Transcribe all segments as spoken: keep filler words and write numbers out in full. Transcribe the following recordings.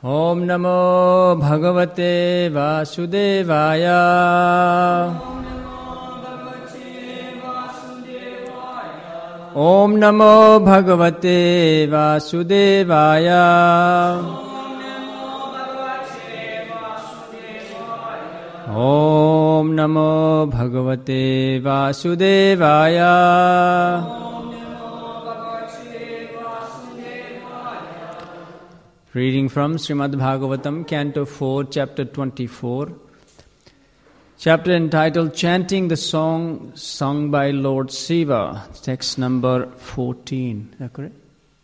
Om Namo Bhagavate Vasudevaya. Om Namo Bhagavate Vasudevaya. Om Namo Bhagavate Vasudevaya. Reading from Srimad Bhagavatam, Canto four, Chapter twenty-four. Chapter entitled Chanting the Song Sung by Lord Shiva. Text number fourteen. Is that correct?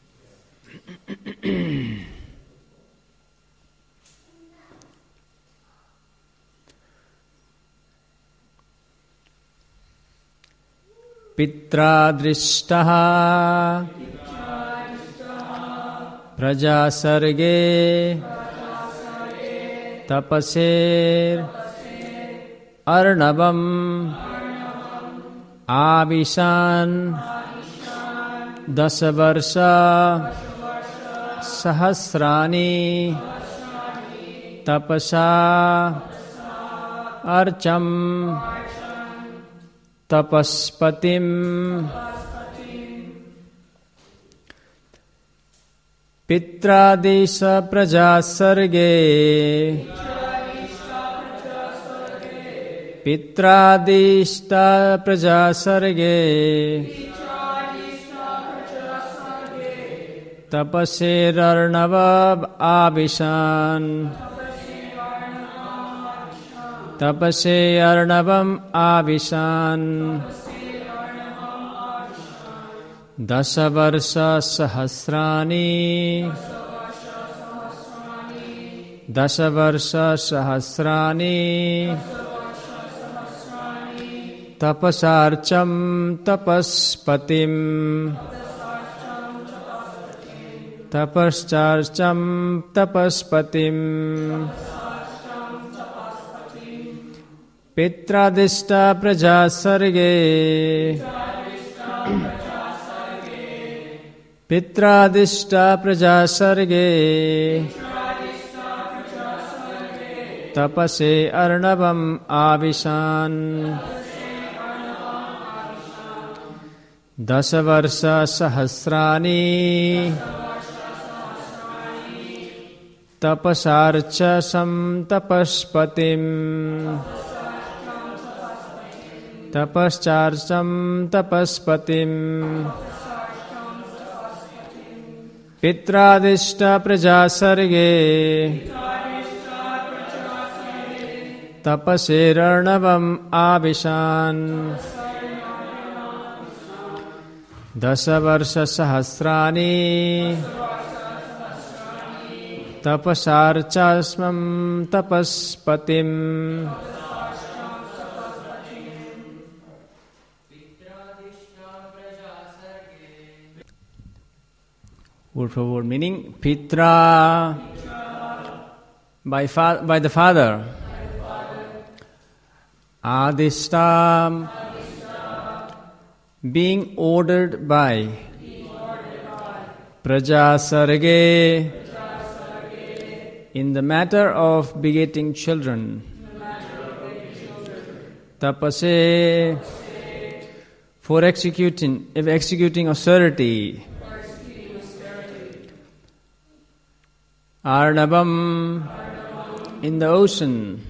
Pitra drishtaha Praja sarge Tapaser Arnabam Abhishan Dasavarsa Sahasrani Tapasa Archam Tapaspatim Pitradesha praja sarge Pitradeshta praja sarge Tapaser arnavab abhishan Tapase arnavam abhishan Dasavarsa sahasrani Dasavarsa sahasrani Tapasarcham tapaspatim Tapascharcham tapaspatim Pitradishta praja sarge Pitradishta praja sarge Tapase arnavam abhishan Dasavarsa sahasrani Tapasarcha sam tapaspatim Tapascharcham tapaspatim Pitradishta praja sarge Tapaserarnavam abhishan Dasavarsa sahasrani Tapasarchasmam tapaspatim Word for word meaning. Pitra, by, fa- by the father. Adishtam, being ordered by. Praja sarge, in the matter of begetting children. Tapase, for executing, if executing austerity. Arnabam, in the ocean.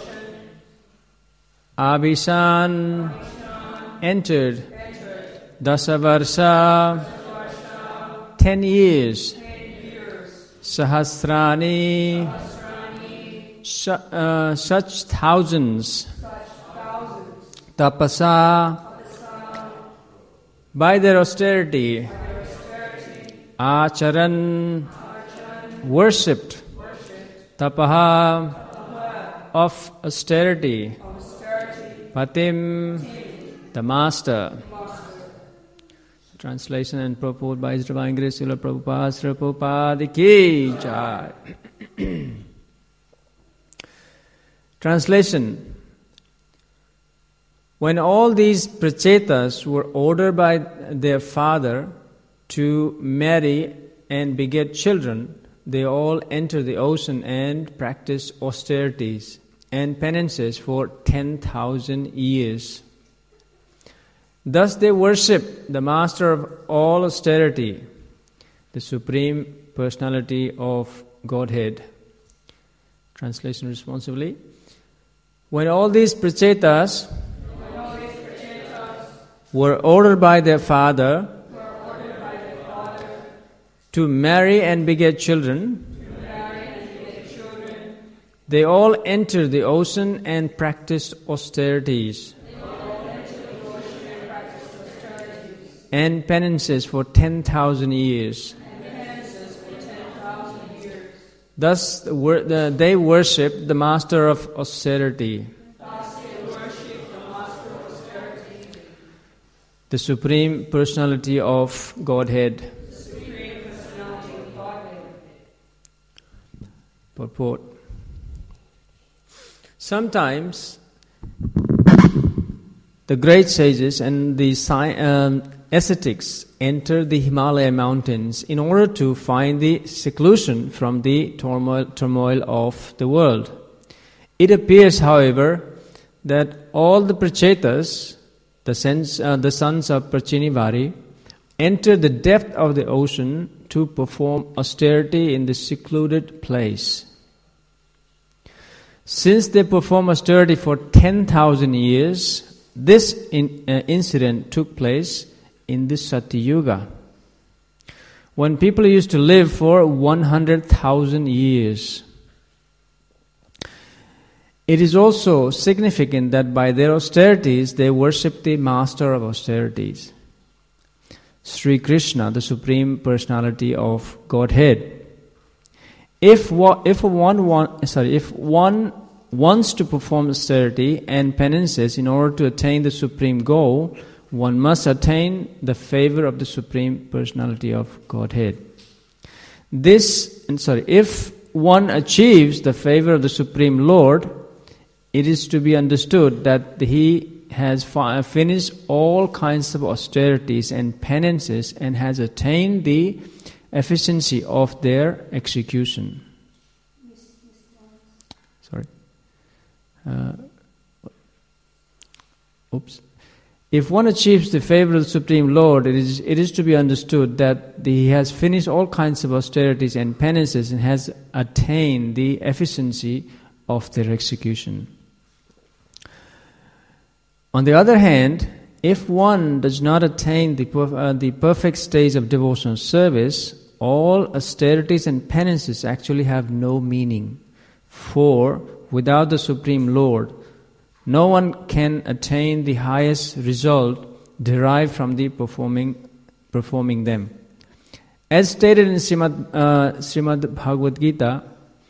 Abhishan, entered. Dasavarsa, ten years. Sahasrani, su- uh, such thousands. Tapasa, by their austerity. Acharan, worshipped. Tapaha, of austerity. Patim, the master. Translation and purport by His Divine Grace Srila Prabhupada, Srila Prabhupada ki jai. Translation. When all these prachetas were ordered by their father to marry and beget children, they all enter the ocean and practice austerities and penances for ten thousand years. Thus they worship the Master of all austerity, the Supreme Personality of Godhead. Translation responsibly. When all these prachetas were ordered by their father to marry and beget children, they all entered the ocean and practiced austerities and penances for ten thousand years. Thus they worship the Master of austerity, the Supreme Personality of Godhead. Purport. Sometimes the great sages and the um, ascetics enter the Himalaya mountains in order to find the seclusion from the turmoil, turmoil of the world. It appears, however, that all the prachetas, the, sense, uh, the sons of Prachinivari, enter the depth of the ocean to perform austerity in the secluded place. Since they perform austerity for ten thousand years, this in, uh, incident took place in the Satyuga, when people used to live for one hundred thousand years. It is also significant that by their austerities they worship the Master of austerities, Sri Krishna, the Supreme Personality of Godhead. If one, if one want, sorry, if one wants to perform austerity and penances in order to attain the supreme goal, one must attain the favor of the Supreme Personality of Godhead. This, and sorry, if one achieves the favor of the Supreme Lord, it is to be understood that he has fi- finished all kinds of austerities and penances and has attained the efficiency of their execution. Sorry. Uh, oops. If one achieves the favor of the Supreme Lord, it is it is to be understood that the, he has finished all kinds of austerities and penances and has attained the efficiency of their execution. On the other hand, if one does not attain the, uh, the perfect stage of devotional service, all austerities and penances actually have no meaning. For without the Supreme Lord, no one can attain the highest result derived from the performing performing them. As stated in Srimad, uh, Srimad Bhagavad Gita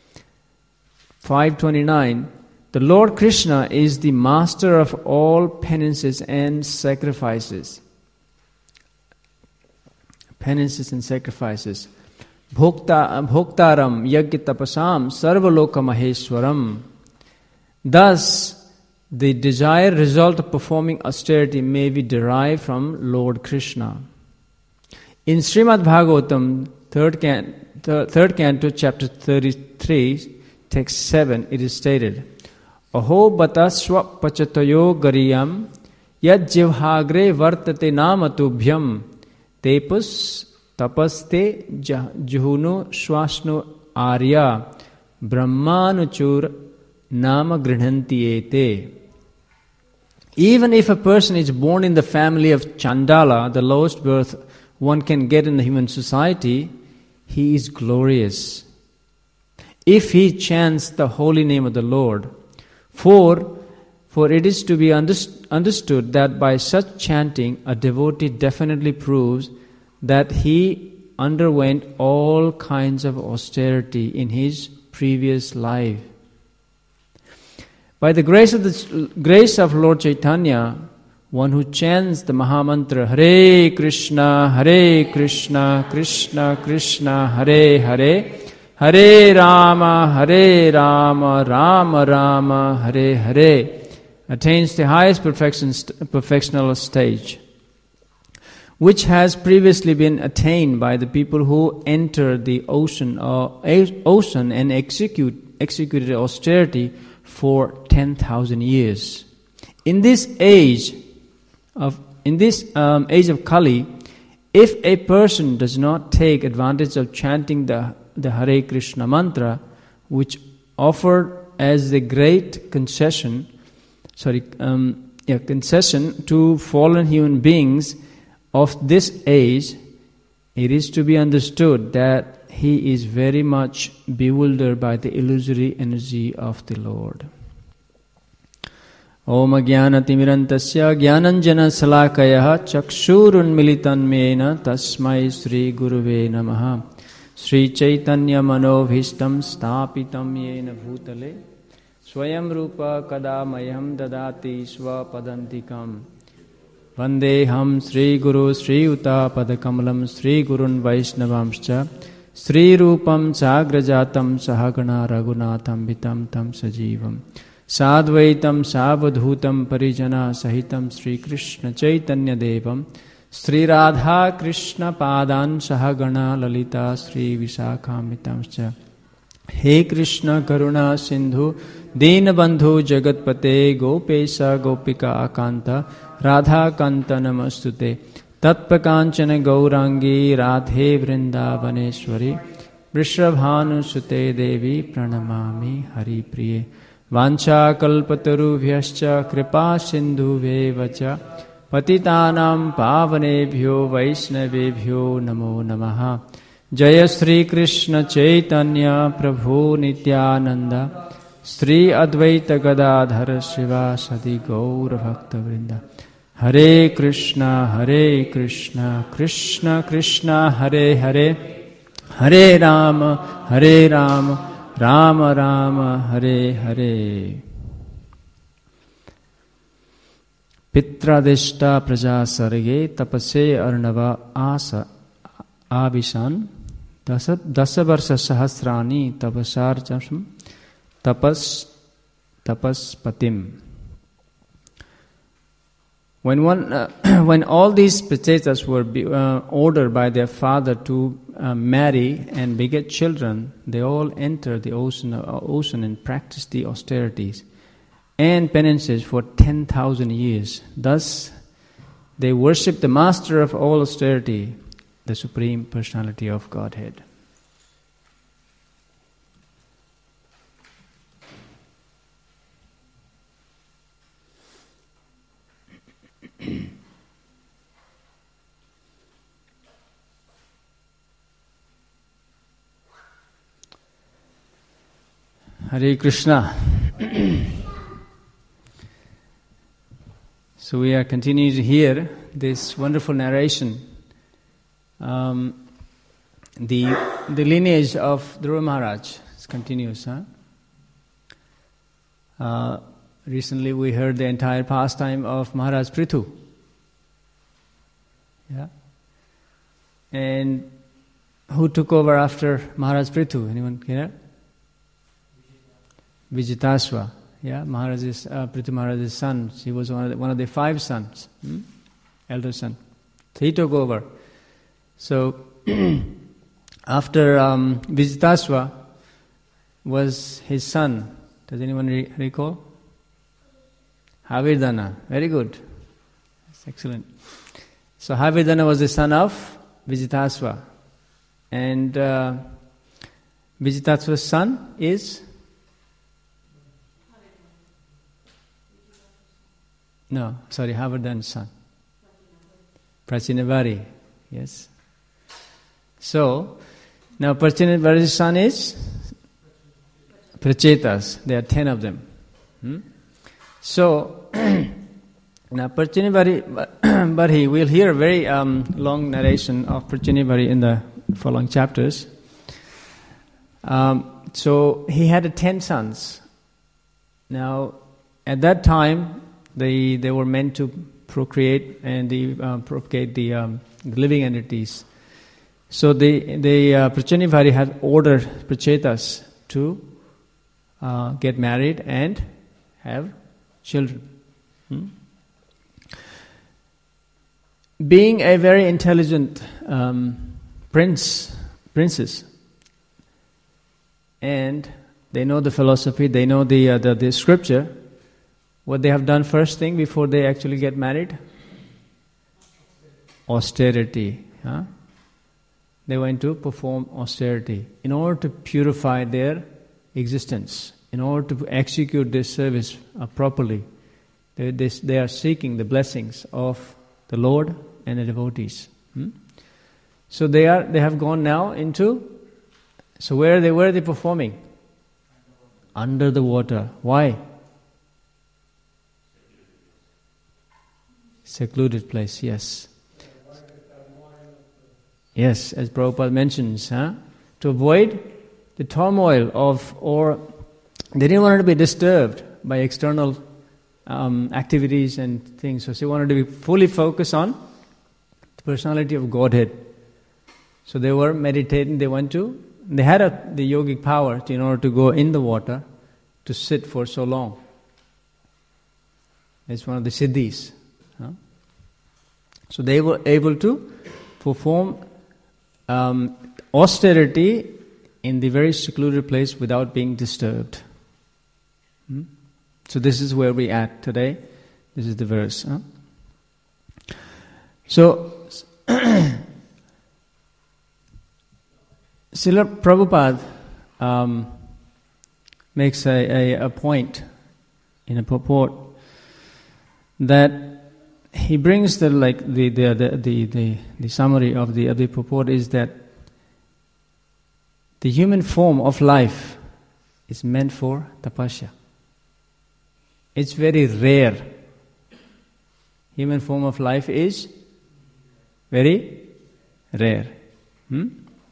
five twenty-nine, the Lord Krishna is the master of all penances and sacrifices. Penances and sacrifices. Bhokta, bhoktaram yagya tapasam sarvaloka maheshwaram. Thus, the desired result of performing austerity may be derived from Lord Krishna. In Srimad Bhagavatam, third, can, th- third canto, chapter thirty-three, text seven, it is stated, Aho bata swa pachatayo gariyam yad jivhagre vartate namatubhyam tepus tapaste juhunu swasnu arya brahmanuchur nama grinhanti ete. Even if a person is born in the family of Chandala, the lowest birth one can get in the human society, he is glorious. If he chants the holy name of the Lord, for, for it is to be underst- understood that by such chanting, a devotee definitely proves that he underwent all kinds of austerity in his previous life. By the grace of the grace of Lord Chaitanya, one who chants the Mahamantra Hare Krishna, Hare Krishna, Krishna Krishna, Hare Hare, Hare Rama, Hare Rama, Rama Rama, Hare Hare, attains the highest perfection, perfectional stage. which has previously been attained by the people who entered the ocean or ocean and execute executed austerity for ten thousand years. In this age of in this um, age of Kali, if a person does not take advantage of chanting the the Hare Krishna mantra, which offered as the great concession, sorry, um, yeah, concession to fallen human beings of this age, it is to be understood that he is very much bewildered by the illusory energy of the Lord. Om Ajnanatimirantasya Jnananjana Salakaya Chakshurunmilitanmena Tasmai Sri Guruve Namaha Sri Chaitanya Manobhishtam Stapitam Yena Bhutale Swayam Rupa Kadamayam Dadati Swapadantikam Vandeham Sri Guru Sri Uta Padakamalam Sri Gurun Vaishnavamscha Sri Rupam Sagrajatam Sahagana Raghunatham Vitam Tam Sajivam Sadvaitam Savadhutam Parijana Sahitam Sri Krishna Chaitanya Devam Sri Radha Krishna Padan Sahagana Lalita Sri Visakhamitamscha He Krishna Karuna Sindhu Dinabandhu Jagatpate Gopesa Gopika Akanta Radha Kanta Namastute Tatpakanchana Gaurangi Radhe Vrindavaneshwari Vrishabhanu Sute Devi Pranamami Hari Priye Vancha Kalpatarubhyascha Kripa Sindhu Vevacha Patitanam Pavanebhyo Vaishnavebhyo Namo Namaha Jaya Sri Krishna Chaitanya Prabhu Nityananda Sri Advaita Gadadhara Shiva Sadi Gaur Bhakta Vrinda Hare Krishna Hare Krishna Krishna Krishna Hare Hare Hare Rama Hare Rama Rama Rama Hare Hare Pitradishta Praja Sarge Tapase Arnava Asa Avishan Dasavarsa Sahasrani Tapasar Chasham Tapas Tapas Patim. When one, uh, when all these Prachetas were be, uh, ordered by their father to uh, marry and beget children, they all entered the ocean, uh, ocean and practiced the austerities and penances for ten thousand years. Thus, they worshipped the master of all austerity, the Supreme Personality of Godhead. Hare Krishna. So we are continuing to hear this wonderful narration. Um, the the lineage of Dhruva Maharaj continues. Huh? Uh, recently we heard the entire pastime of Maharaj Prithu. Yeah. And who took over after Maharaj Prithu? Anyone here? Vijitasva. Yeah, Maharaj's, uh, Prithu Maharaj's son. He was one of the, one of the five sons, hmm? elder son. So he took over. So after um, Vijitasva was his son. Does anyone re- recall? Havirdhana. Very good. That's excellent. So Havirdhana was the son of Vijitasva. And uh, Vijitasva's son is? No, sorry, Havardhana's son. Prachinavari. Yes. So, now Prachinavari's son is? Prachetas. There are ten of them. Hmm? So, now Prachinavari, but he will hear a very um, long narration of Prachinavari in the following chapters. Um, so, he had ten sons. Now, at that time, They they were meant to procreate and the, uh, propagate the, um, the living entities. So they they uh, Prachinavari had ordered Prachetas to uh, get married and have children. Hmm? being a very intelligent um, prince, princess, and they know the philosophy, they know the, uh, the the scripture, what they have done first thing before they actually get married? Austerity. Huh? They went to perform austerity in order to purify their existence, in order to execute this service uh, properly. They, they, they are seeking the blessings of the Lord and the devotees. Hmm? So they are. They have gone now into. So where are they? Where are they performing? Under the water. Why? Secluded place. Yes. Yes, as Prabhupada mentions, huh? To avoid the turmoil of, or they didn't want to be disturbed by external um, activities and things. So they wanted to be fully focused on the personality of Godhead. So they were meditating. They went to. They had a, the yogic power to, in order to go in the water to sit for so long. It's one of the siddhis. Huh? So they were able to perform um, austerity in the very secluded place without being disturbed. Hmm? So this is where we at today. This is the verse. Huh? So, Srila Prabhupada um, makes a, a, a point in a purport that he brings the like the the the the, the, the summary of the of the purport is that the human form of life is meant for tapasya. It's very rare. Human form of life is very rare. Hmm?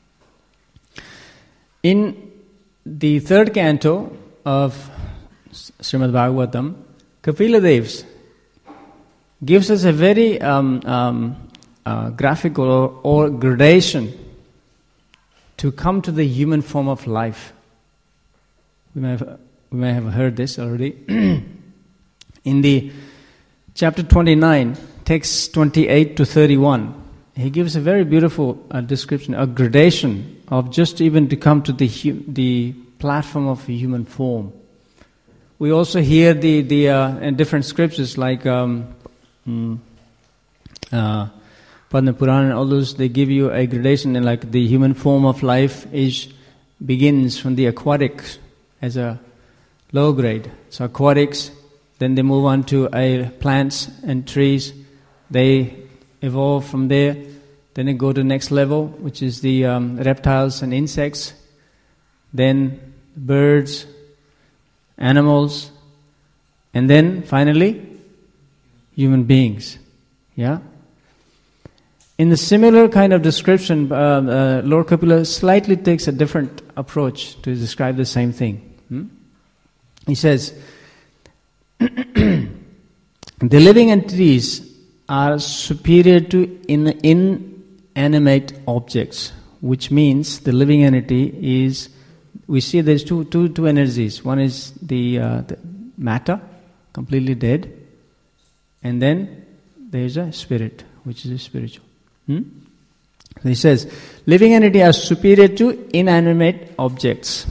In the third canto of Srimad Bhagavatam, Kapila Devs gives us a very um, um, uh, graphical or, or gradation to come to the human form of life. We may have, we may have heard this already. In the chapter twenty-nine, text twenty-eight to thirty-one, he gives a very beautiful uh, description, a gradation of just even to come to the hu- the platform of human form. We also hear the the uh, in different scriptures like um, mm, uh, Padma Purana and all those. They give you a gradation, and like the human form of life is begins from the aquatics as a low grade. So aquatics, then they move on to a plants and trees. They evolve from there. Then they go to the next level, which is the um, reptiles and insects. Then birds, animals, and then finally human beings. Yeah. In the similar kind of description, uh, uh, Lord Kapila slightly takes a different approach to describe the same thing. Hmm? He says, the living entities are superior to in, inanimate objects, which means the living entity is, we see there's two, two, two energies. One is the, uh, the matter, completely dead, and then there's a spirit, which is a spiritual. Hmm? So he says, living entity are superior to inanimate objects.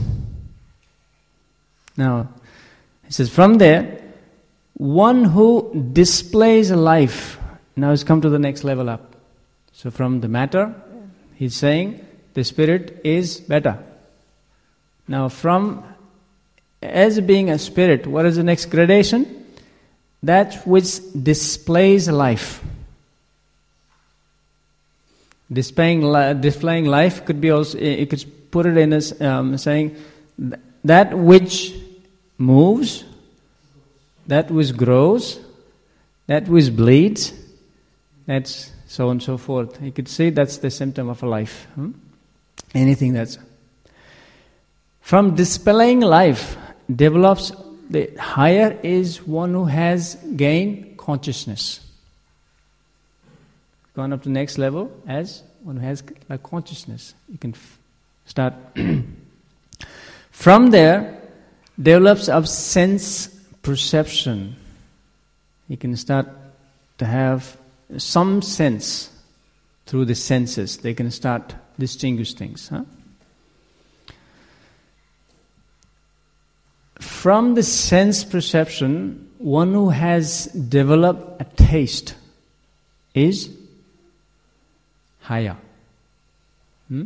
Now, he says, from there, one who displays a life, now has come to the next level up. So from the matter, he's saying the spirit is better. Now from, as being a spirit, what is the next gradation? That which displays life. Displaying, li- displaying life could be also, you could put it in as um, saying that which moves, that which grows, that which bleeds, that's so on and so forth. You could say that's the symptom of a life. Hmm? Anything that's... From displaying life develops, the higher is one who has gained consciousness. Gone up to the next level as one who has like consciousness. You can f- start. From there, develops of sense perception. You can start to have some sense through the senses. They can start distinguish things. Huh? From the sense perception, one who has developed a taste is higher. Hmm?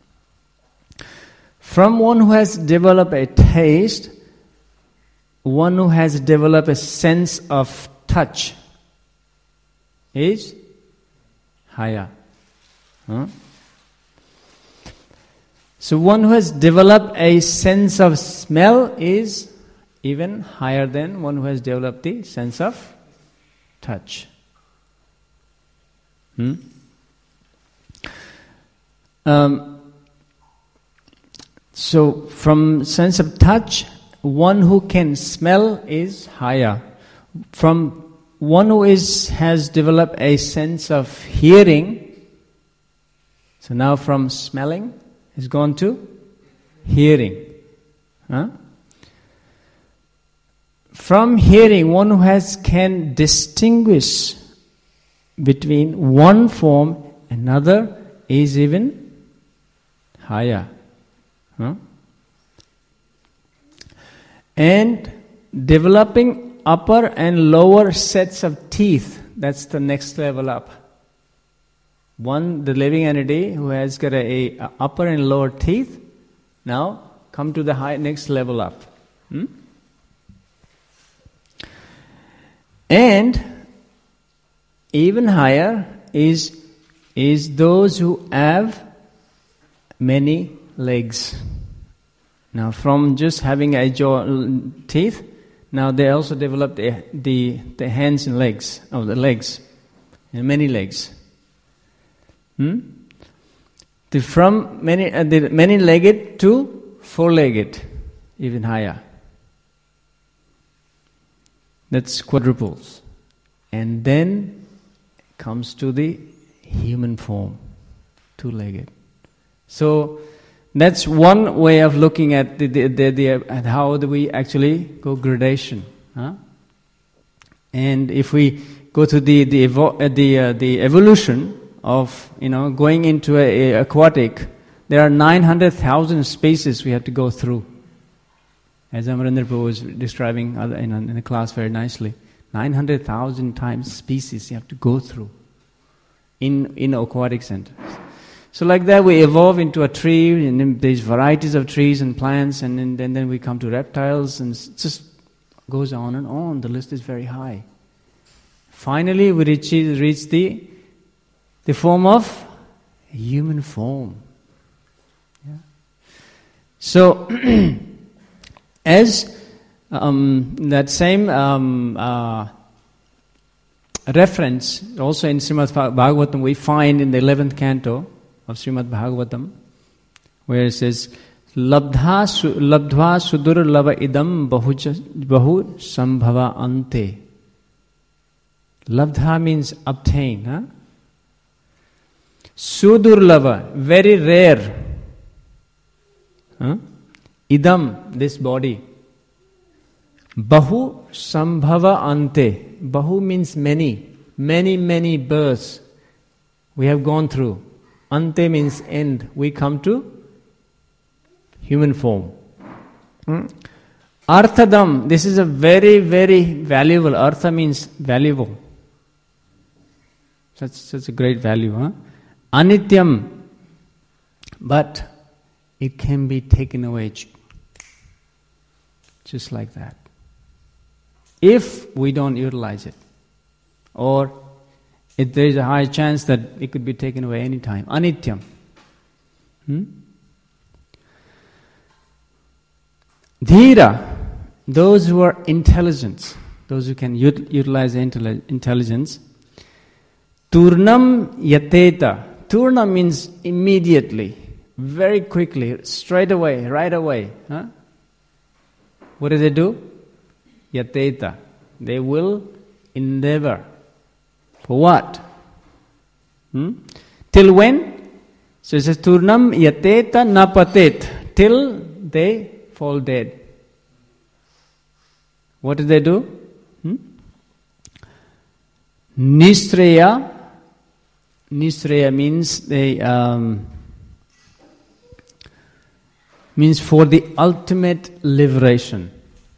From one who has developed a taste, one who has developed a sense of touch is higher. Huh? So one who has developed a sense of smell is even higher than one who has developed the sense of touch. Hmm? Um, so from sense of touch, one who can smell is higher. From one who is has developed a sense of hearing, so now from smelling has gone to hearing. Huh? From hearing, one who has can distinguish between one form and another is even higher. Huh? And developing upper and lower sets of teeth, that's the next level up. One, the living entity who has got a, a upper and lower teeth, now come to the high next level up. Hmm? And even higher is is those who have many legs. Now, from just having a jaw teeth, now they also develop the the, the hands and legs, or the legs, and many legs. Hmm? The from many uh, the many-legged to four-legged, even higher. That's quadruples, and then comes to the human form, two-legged. So that's one way of looking at the, the, the, the at how do we actually go gradation. Huh? And if we go to the the evo- uh, the uh, the evolution of you know going into a, a aquatic, there are nine hundred thousand species we have to go through. As Amarendra Prabhu was describing other, in, in the class very nicely, nine hundred thousand times species you have to go through in in aquatic centers. So like that we evolve into a tree, and then there's varieties of trees and plants, and then, then, then we come to reptiles, and it just goes on and on. The list is very high. Finally we reach, reach the, the form of human form. Yeah. So, as um, that same um, uh, reference, also in Srimad Bhagavatam, we find in the eleventh canto of Srimad Bhagavatam, where it says, Labdha su, labdhva sudur lava idam bahu, bahu sambhava ante. Labdha means obtain. Huh? Sudurlava, very rare. Huh? Idam, this body. Bahu sambhava ante. Bahu means many. Many, many births we have gone through. Ante means end. We come to human form. Hmm? Arthadam, this is a very, very valuable. Artha means valuable. Such, such a great value. Huh? Anityam, but it can be taken away just like that. If we don't utilize it, or if there is a high chance that it could be taken away any time. Anityam. Hmm? Dhira, those who are intelligent, those who can ut- utilize intelli- intelligence. Turnam yateta. Turna means immediately, very quickly, straight away, right away. Huh? What do they do? Yateta. They will endeavor. For what? Hmm? Till when? So it says, Turnam yateta napatet. Till they fall dead. What do they do? Hmm? Nisreya Nisraya means they um, means for the ultimate liberation.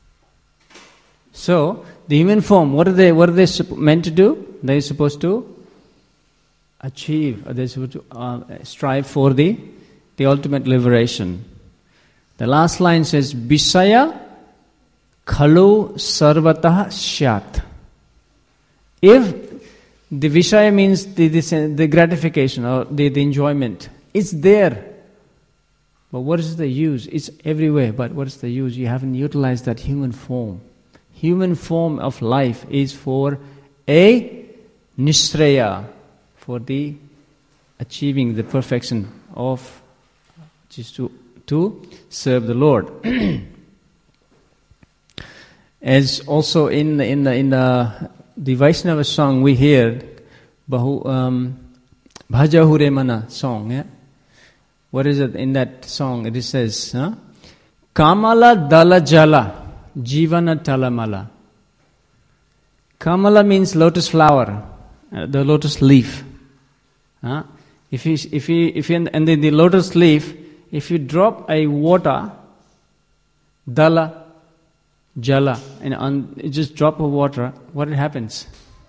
So the human form, what are they? What are they meant to do? They're supposed to achieve. They're supposed to uh, strive for the the ultimate liberation. The last line says, "Visaya khalu sarvatah syat." If the Vishaya means the, the, the gratification or the, the enjoyment, it's there. But what is the use? It's everywhere, but what is the use? You haven't utilized that human form. Human form of life is for a nisraya, for the achieving the perfection of, just to, to serve the Lord. As also in the, in the, in the The Vaishnava song we hear, Bahu, um, Bhajahure Mana song, yeah? What is it in that song? It says, huh? Kamala Dala Jala, Jivana Talamala. Kamala means lotus flower, uh, the lotus leaf. Huh? If you, if you, if you, and the, the lotus leaf, if you drop a water, Dala, Jala, and on just drop of water, what happens?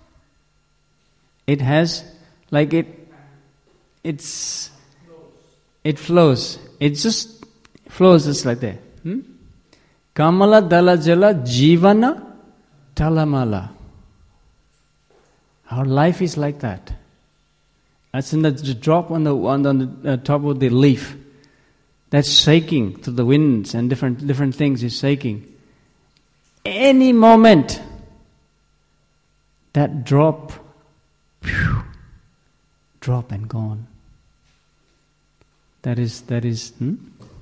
It has, like it, it's, it flows. It just flows just like that. Hmm? Kamala dala jala jivana talamala. Our life is like that. That's in the drop on the on the uh, top of the leaf. That's shaking to the winds and different different things is shaking. Any moment, that drop, phew, drop and gone. That is, that is, hmm?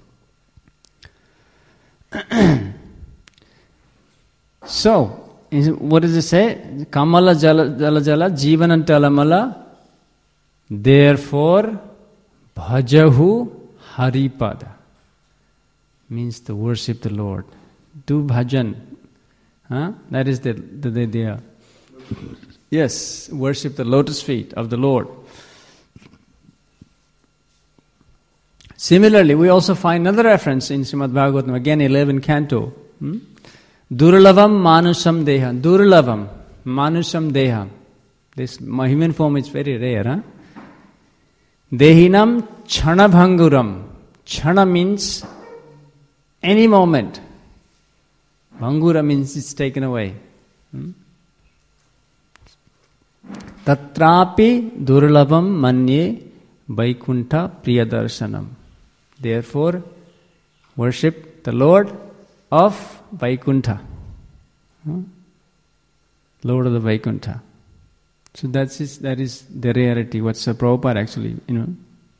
So, is, what does it say? Kamala jala jala jala jivanan talamala. Therefore, bhajahu haripada. Means to worship the Lord. Do bhajan. Huh? That is the the, the, the uh, yes, worship the lotus feet of the Lord. Similarly, we also find another reference in Srimad Bhagavatam, again eleventh canto. Hmm? Durlavam manusam deha. Durlavam manusam deha. This human form is very rare. Huh? Dehinam chana bhanguram. Chana means any moment. Bhangura means it's taken away. Hmm? Tatrapi durlavam manye Vaikuntha priyadarshanam. Therefore, worship the Lord of Vaikuntha. Hmm? Lord of the Vaikuntha. So that's is, that is the rarity. What's the Prabhupada actually, you know.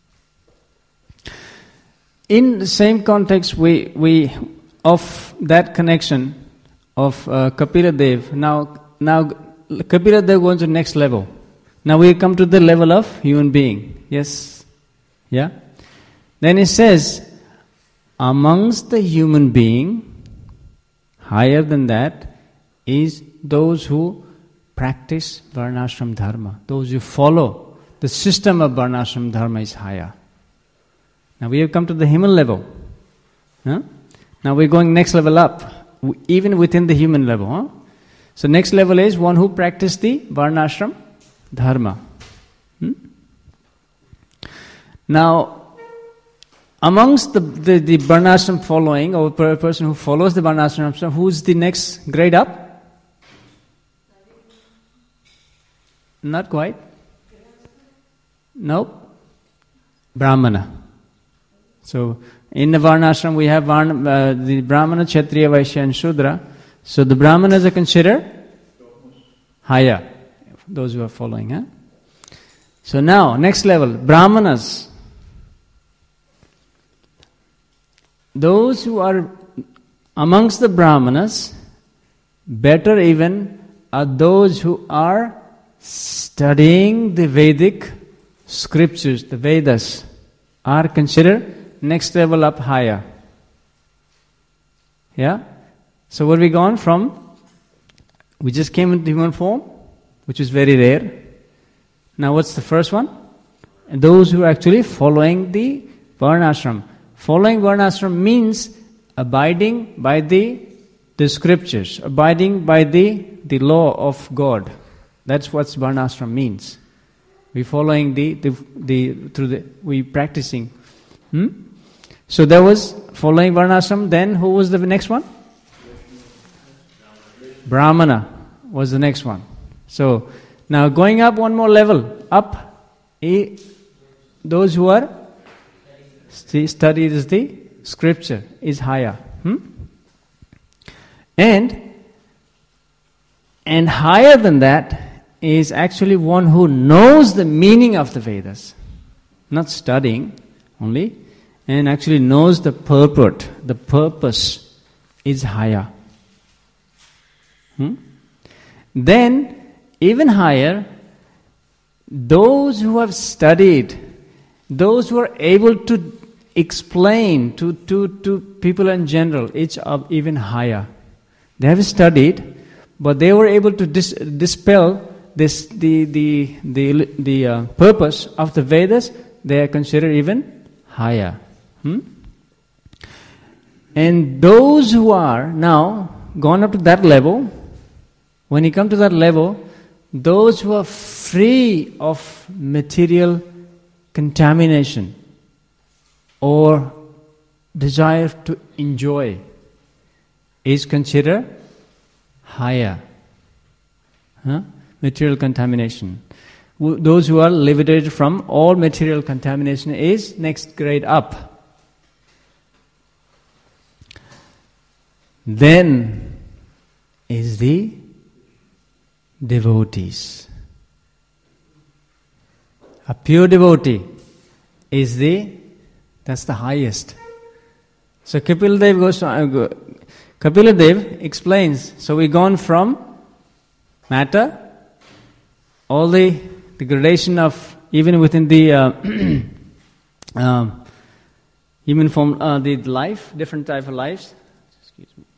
In the same context, we we of that connection of uh, Kapila Dev. Now, now Kapila Dev goes to the next level. Now we come to the level of human being. Yes, yeah. Then it says, amongst the human being, higher than that, is those who practice Varnashram Dharma. Those who follow the system of Varnashram Dharma is higher. Now we have come to the human level. Huh? Now we're going next level up, even within the human level. Huh? So next level is one who practices the Varnashram Dharma. Hmm? Now, amongst the, the, the Varnashram following, or a person who follows the Varnashram, who's the next grade up? Not quite. Nope. Brahmana. So, in the Varnashram we have Varna, uh, the Brahmana, Kshatriya, Vaishya and Shudra. So the Brahmanas are considered higher, those who are following. Huh? So now, next level, Brahmanas. Those who are amongst the Brahmanas, better even, are those who are studying the Vedic scriptures, the Vedas, are considered next level up higher. Yeah? So where we gone from? We just came into human form, which is very rare. Now what's the first one? and those who are actually following the Varnashram. Following Varnashram means abiding by the, the scriptures, abiding by the, the law of God. That's what Varnashram means. We following the, the, the through the, we practicing. Hmm? So there was following Varnashram, then who was the next one? Brahmana was the next one. So now going up one more level, up, he, those who are studied is the scripture is higher. Hmm? And and higher than that is actually one who knows the meaning of the Vedas, not studying only, and actually knows the purport, the purpose is higher. Hmm? Then, even higher, those who have studied, those who are able to explain to, to, to people in general, it's even higher. They have studied, but they were able to dis- dispel this the the the the uh, purpose of the Vedas. They are considered even higher. Hmm? And those who are now gone up to that level, when you come to that level, those who are free of material contamination or desire to enjoy is considered higher. Huh? Material contamination. Those who are liberated from all material contamination is next grade up. Then is the devotees. A pure devotee is the, that's the highest. So Kapila goes, uh, Kapila Dev explains, so we've gone from matter, all the, the gradation of, even within the uh, um, human form, uh, the life, different type of lives. Excuse me.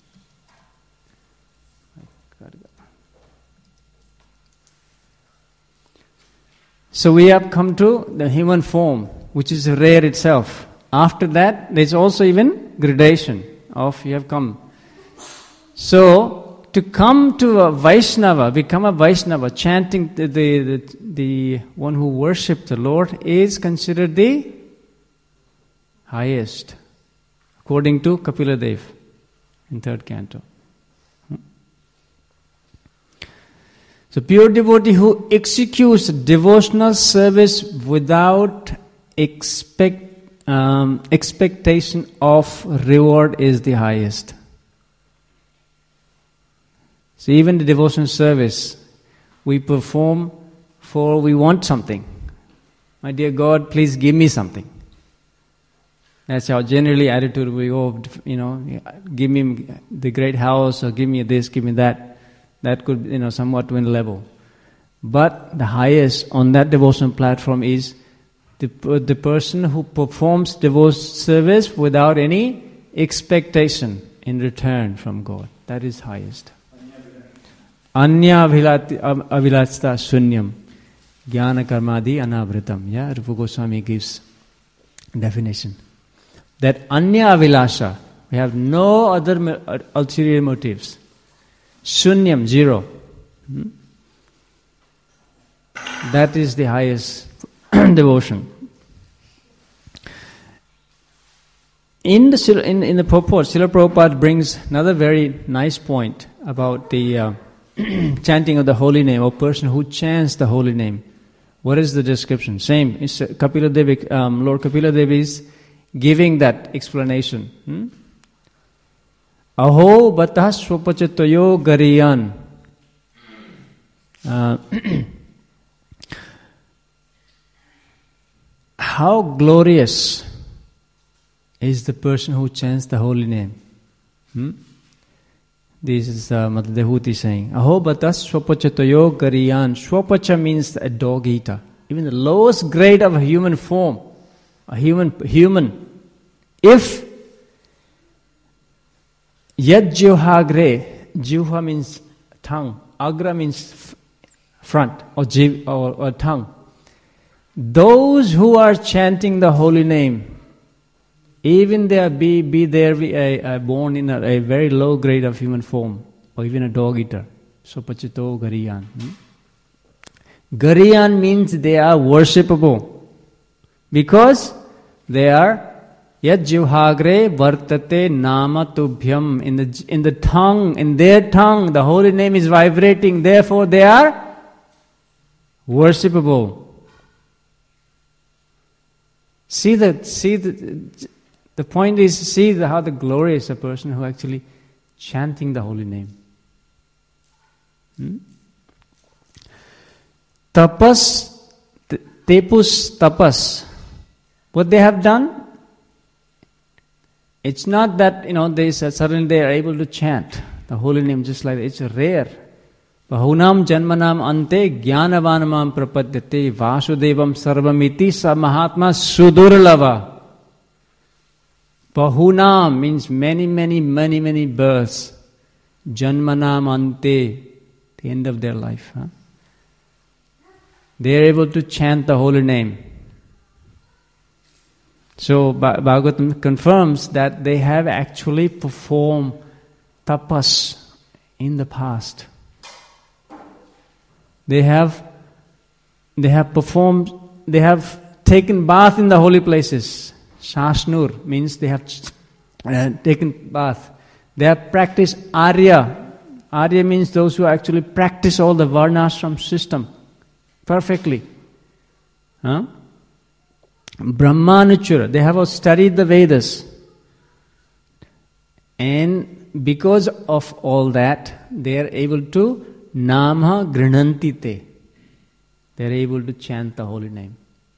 So we have come to the human form, which is rare itself. After that, there's also even gradation of you have come. So, to come to a Vaishnava, become a Vaishnava, chanting the, the, the, the one who worships the Lord is considered the highest, according to Kapila Dev in third canto. So pure devotee who executes devotional service without expect, um, expectation of reward is the highest. So even the devotional service we perform for we want something. My dear God, please give me something. That's how generally attitude we go, you know, give me the great house or give me this, give me that. That could, you know, somewhat to a level. But the highest on that devotional platform is the, the person who performs devotional service without any expectation in return from God. That is highest. Anya avilasta sunyam jnana karmadi anavritam. Yeah, Rupa Goswami gives definition. That anya avilasha, we have no other ulterior motives. Shunyam, zero. Hmm? That is the highest devotion. In the in, in the purport, Srila Prabhupada brings another very nice point about the uh, chanting of the holy name, or person who chants the holy name. What is the description? Same. It's, uh, Kapila Devi, um, Lord Kapila Devi is giving that explanation. Hmm? Aho batah swapachatoyo gariyan. Uh, how glorious is the person who chants the holy name. Hmm? This is uh, Mata Dehuti saying, Aho batah swapachatoyo gariyan. Swapacha means a dog eater. Even the lowest grade of a human form, a human, human. If Yad jivhagre, jivha means tongue, agra means f- front or, jiv, or, or tongue. those who are chanting the holy name, even they are be, be there be a, a born in a, a very low grade of human form, or even a dog eater. So pachito gariyan. Hmm? Gariyan means they are worshipable. Because they are yad jivhagre vartate nama tubhyam. In the, in the tongue, in their tongue, the holy name is vibrating. Therefore they are worshipable. See the, see the, the point is, see the, how the glorious a person who actually chanting the holy name. Hmm? Tapas, tepus tapas. What they have done, it's not that, you know, they suddenly they are able to chant the holy name just like that. It's rare. Bahunam janmanam ante jnanavanamam prapadyate vasudevam sarvamiti sa mahatma sudurlava. Bahunam means many, many, many, many births. Janmanam ante, the end of their life. Huh? They are able to chant the holy name. So Bhagavatam confirms that they have actually performed tapas in the past. They have, they have performed, they have taken bath in the holy places. Shashnur means they have uh, taken bath. They have practiced Arya. Arya means those who actually practice all the Varnashram system perfectly. Huh? Brahmanuchara, they have studied the Vedas. And because of all that, they are able to Nama Grinantite. They are able to chant the holy name.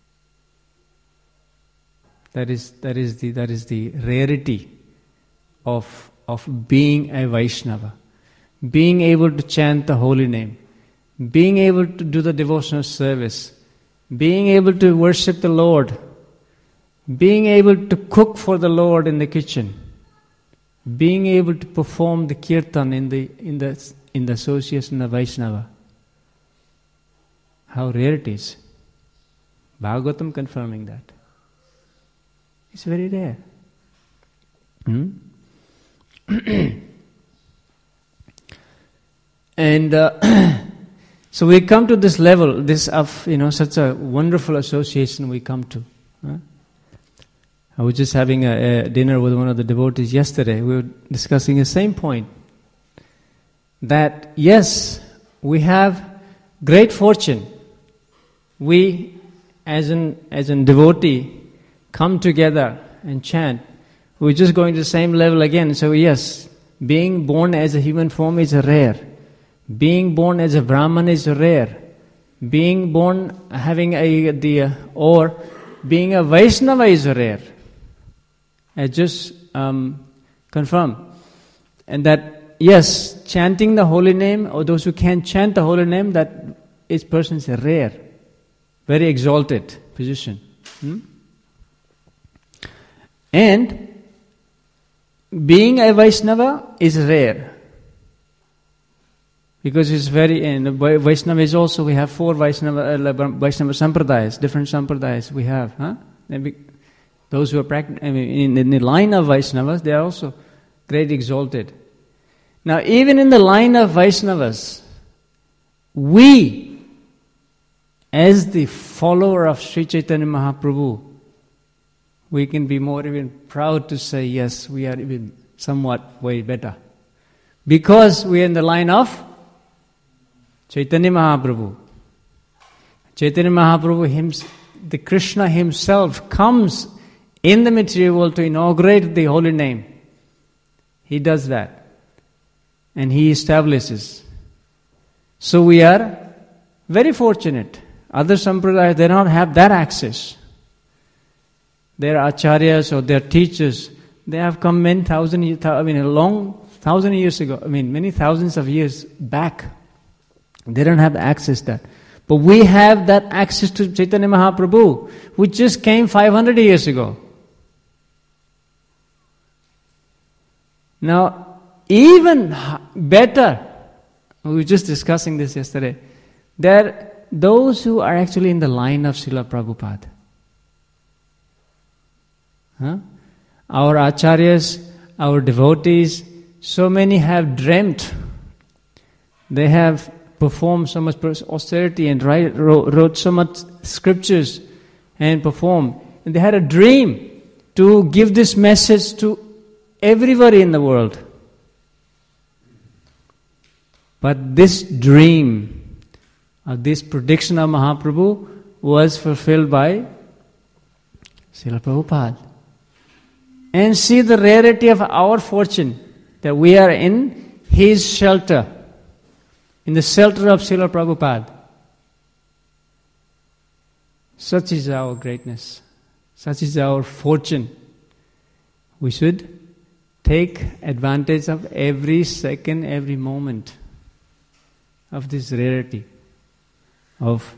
That is that is the that is the rarity of of being a Vaishnava. Being able to chant the holy name. Being able to do the devotional service. Being able to worship the Lord. Being able to cook for the Lord in the kitchen. Being able to perform the kirtan in the in the in the association of Vaishnava. How rare it is. Bhagavatam confirming that. It's very rare. Hmm? And uh, so we come to this level, this of, you know, such a wonderful association we come to. Huh? I was just having a, a dinner with one of the devotees yesterday. We were discussing the same point. That yes, we have great fortune. We, as an as a devotee, come together and chant. We're just going to the same level again. So yes, being born as a human form is rare. Being born as a Brahman is rare. Being born having a the or being a Vaishnava is rare. I just um, confirm, and that. Yes, chanting the holy name, or those who can chant the holy name, that each person is rare, very exalted position. Hmm? And being a Vaishnava is rare. Because it's very, and Vaishnava is also, we have four Vaishnava, uh, Vaishnava Sampradayas, different Sampradayas we have. Huh? We, those who are practicing, I mean, in, in the line of Vaishnavas, they are also great exalted. Now, even in the line of Vaishnavas, we, as the follower of Sri Chaitanya Mahaprabhu, we can be more even proud to say, yes, we are even somewhat way better. Because we are in the line of Chaitanya Mahaprabhu. Chaitanya Mahaprabhu, himself, the Krishna himself, comes in the material world to inaugurate the holy name. He does that. And he establishes. So we are very fortunate. Other sampradayas, they don't have that access. Their acharyas or their teachers, they have come many thousand years, I mean a long thousand years ago, I mean many thousands of years back. They don't have access to that. But we have that access to Chaitanya Mahaprabhu, which just came five hundred years ago. Now, even better, we were just discussing this yesterday, there those who are actually in the line of Srila Prabhupada. Huh? Our acharyas, our devotees, so many have dreamt. They have performed so much austerity and write, wrote, wrote so much scriptures and performed. And they had a dream to give this message to everybody in the world. But this dream, uh, this prediction of Mahaprabhu was fulfilled by Srila Prabhupada. And see the rarity of our fortune, that we are in his shelter, in the shelter of Srila Prabhupada. Such is our greatness. Such is our fortune. We should take advantage of every second, every moment of this rarity of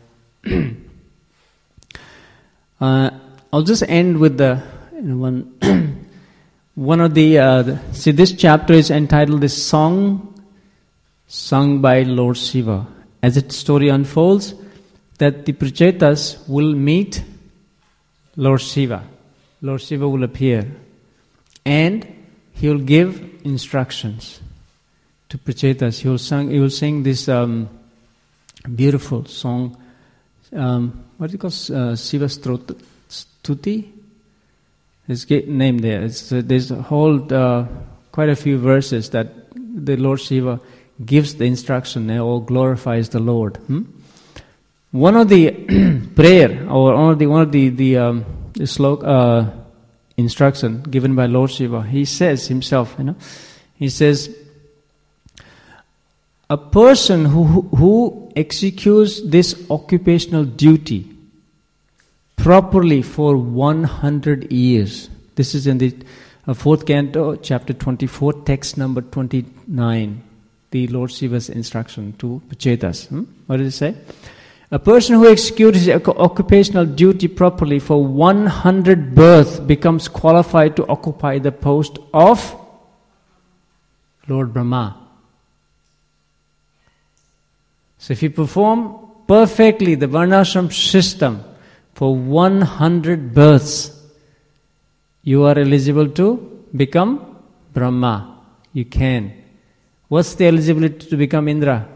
uh, I'll just end with the you know, one one of the, uh, the see this chapter is entitled "The Song Sung by Lord Shiva." As its story unfolds, that the Prachetas will meet Lord Shiva. Lord Shiva will appear, and he will give instructions to Prachetas. He will sing, he will sing this um, beautiful song. Um, what do you call uh, Shiva Stuti? His name there. It's, uh, there's a whole, uh, quite a few verses that the Lord Shiva gives the instruction or glorifies the Lord. Hmm? One of the prayer or one of the one of the the, um, the slok, uh, instruction given by Lord Shiva, he says himself, you know, he says, a person who who executes this occupational duty properly for one hundred years. This is in the uh, fourth canto, chapter twenty-four, text number twenty-nine. The Lord Shiva's instruction to Prachetas. Hmm? What does it say? A person who executes his occupational duty properly for one hundred births becomes qualified to occupy the post of Lord Brahma. So if you perform perfectly the Varnashram system for one hundred births, you are eligible to become Brahma. You can. What's the eligibility to become Indra?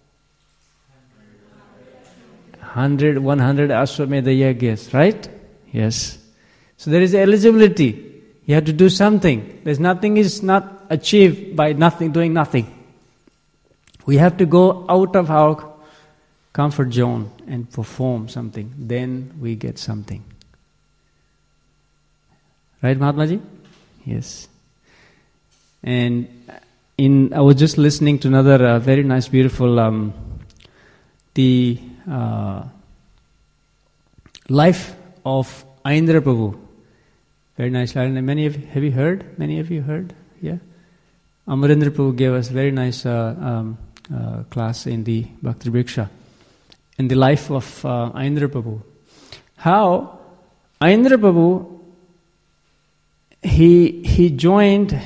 one hundred, one hundred Ashwamedha Yagyas, right? Yes. So there is eligibility. You have to do something. There's nothing is not achieved by nothing, doing nothing. We have to go out of our comfort zone and perform something. Then we get something. Right, Mahatmaji? Yes. And in I was just listening to another uh, very nice, beautiful um, the uh, life of Aindra Prabhu. Very nice. Many of have you heard? Many of you heard? Yeah. Amarendra Prabhu gave us very nice uh, um, uh, class in the Bhakti Vriksha. In the life of uh, Aindra Prabhu. How Aindra Prabhu, he he joined,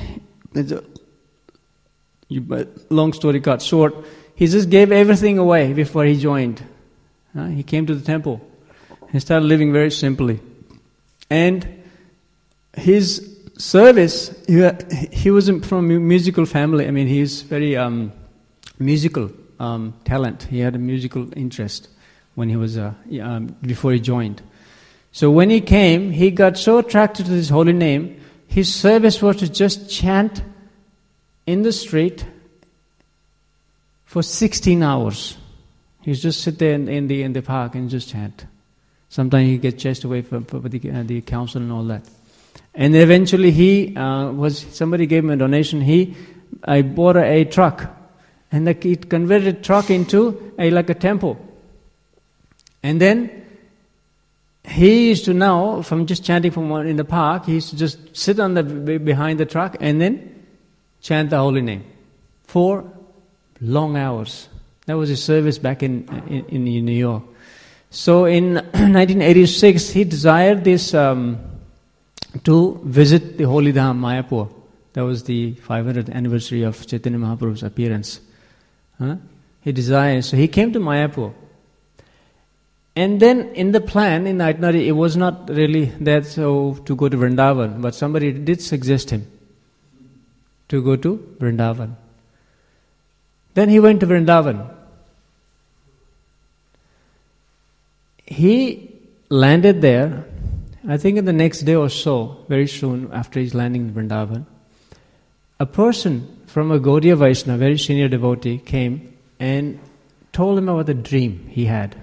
long story cut short, he just gave everything away before he joined. Uh, he came to the temple. He started living very simply. And his service, he, he was from a musical family. I mean, he's very um, musical. Um, talent. He had a musical interest when he was uh, um, before he joined. So when he came, he got so attracted to this holy name. His service was to just chant in the street for sixteen hours. He just sit there in, in the in the park and just chant. Sometimes he get chased away from, from the, uh, the council and all that. And eventually he uh, was somebody gave him a donation. He I bought a, a truck. And like it converted truck into a like a temple. And then he used to now, from just chanting from one in the park, he used to just sit on the behind the truck and then chant the holy name for long hours. That was his service back in in, in New York. So in nineteen eighty-six, he desired this um, to visit the Holy Dham, Mayapur. That was the five hundredth anniversary of Chaitanya Mahaprabhu's appearance. Huh? He desired, so he came to Mayapur. And then in the plan, in the itinerary, it was not really that so to go to Vrindavan, but somebody did suggest him to go to Vrindavan. Then he went to Vrindavan. He landed there, I think in the next day or so, very soon after his landing in Vrindavan, a person from a Gaudiya Vaishnava, very senior devotee, came and told him about the dream he had.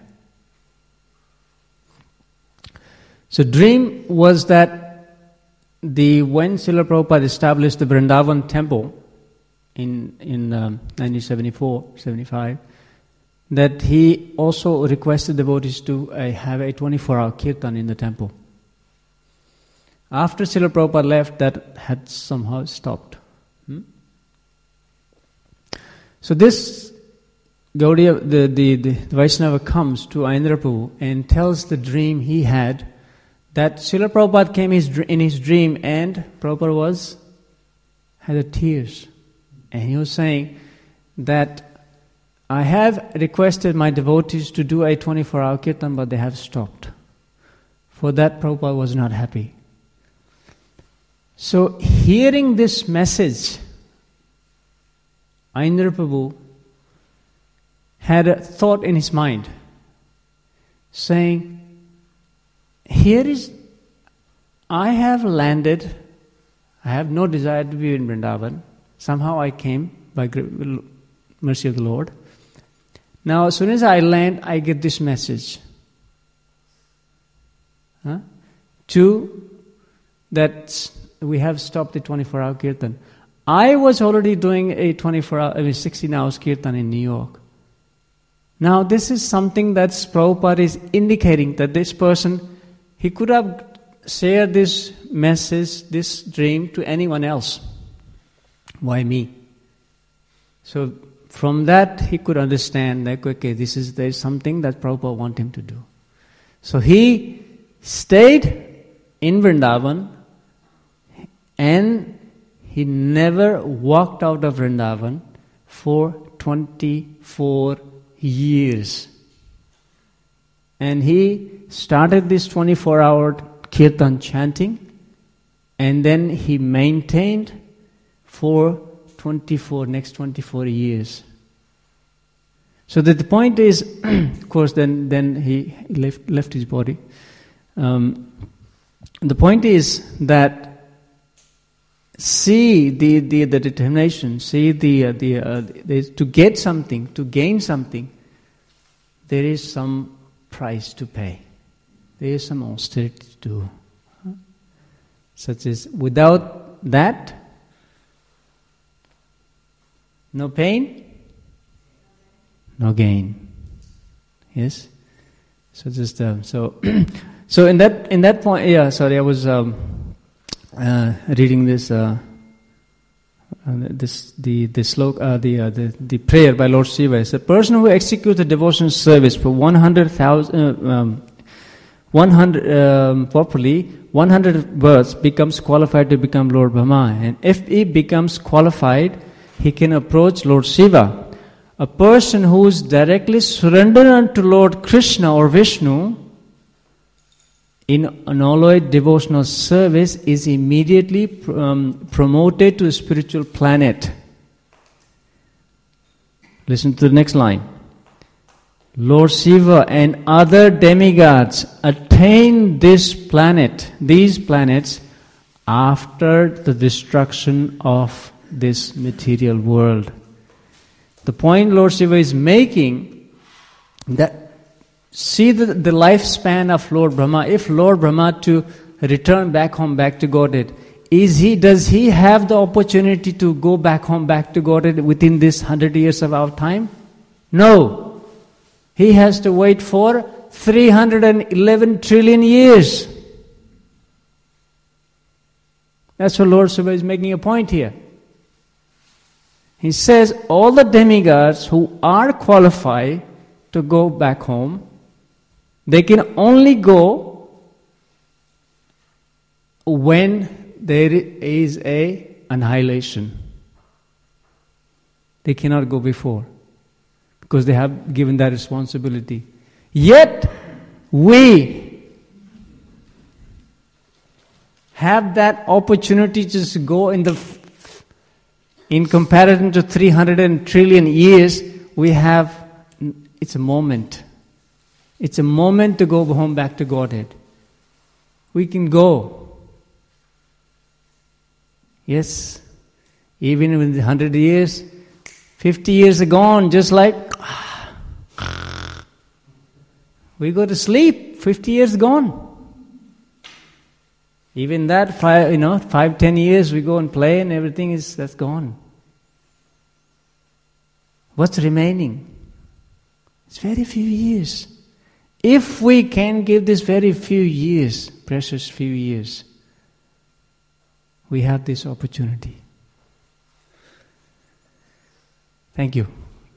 So dream was that the when Srila Prabhupada established the Vrindavan temple in in um, nineteen seventy-four seventy-five, that he also requested devotees to uh, have a twenty-four hour kirtan in the temple. After Srila Prabhupada left, that had somehow stopped. Hmm? So this Gaudiya, the, the, the Vaishnava comes to Ayendra Prabhu and tells the dream he had, that Srila Prabhupada came his, in his dream and Prabhupada was, had a tears. And he was saying that I have requested my devotees to do a twenty-four hour kirtan, but they have stopped. For that Prabhupada was not happy. So hearing this message, Ayendra Prabhu had a thought in his mind, saying, here is, I have landed, I have no desire to be in Vrindavan. Somehow I came by mercy of the Lord. Now as soon as I land, I get this message. Huh? Two, that we have stopped the twenty-four hour kirtan. I was already doing a twenty-four hour, I mean sixteen hours kirtan in New York. Now this is something that Prabhupada is indicating, that this person, he could have shared this message, this dream to anyone else. Why me? So from that he could understand that, okay, this is there is something that Prabhupada want him to do. So he stayed in Vrindavan and he never walked out of Vrindavan for twenty-four years. And he started this twenty-four hour kirtan chanting, and then he maintained for twenty-four, next twenty-four years. So that the point is, of course, then, then he left, left his body. Um, the point is that see the, the, the determination, see the, uh, the, uh, the to get something, to gain something, there is some price to pay. There is some austerity to do. Such as, without that, no pain, no gain. Yes? So just, uh, so, so in that, in that point, yeah, sorry, I was um, uh, reading this, uh, uh, this, the, the slok, uh, the, uh, the, the prayer by Lord Shiva. It's a person who executes a devotional service for one hundred thousand, uh, um, one hundred, um, properly, one hundred births becomes qualified to become Lord Brahma. And if he becomes qualified, he can approach Lord Shiva. A person who is directly surrendered unto Lord Krishna or Vishnu in unalloyed devotional service is immediately um, promoted to a spiritual planet. Listen to the next line. Lord Shiva and other demigods attain this planet, these planets, after the destruction of this material world. The point Lord Shiva is making, that see the, the lifespan of Lord Brahma. If Lord Brahma to return back home, back to Godhead, is he, does he have the opportunity to go back home, back to Godhead within this hundred years of our time? No. He has to wait for three hundred eleven trillion years. That's what Lord Shiva is making a point here. He says all the demigods who are qualified to go back home, they can only go when there is a annihilation. They cannot go before, because they have given that responsibility. Yet, we have that opportunity to just go in the, in comparison to three hundred trillion years, we have, it's a moment. It's a moment to go home back to Godhead. We can go. Yes, even with one hundred years, fifty years are gone, just like we go to sleep, fifty years gone. Even that, five, you know, five, ten years we go and play and everything is, that's gone. What's remaining? It's very few years. If we can give this very few years, precious few years, we have this opportunity. Thank you.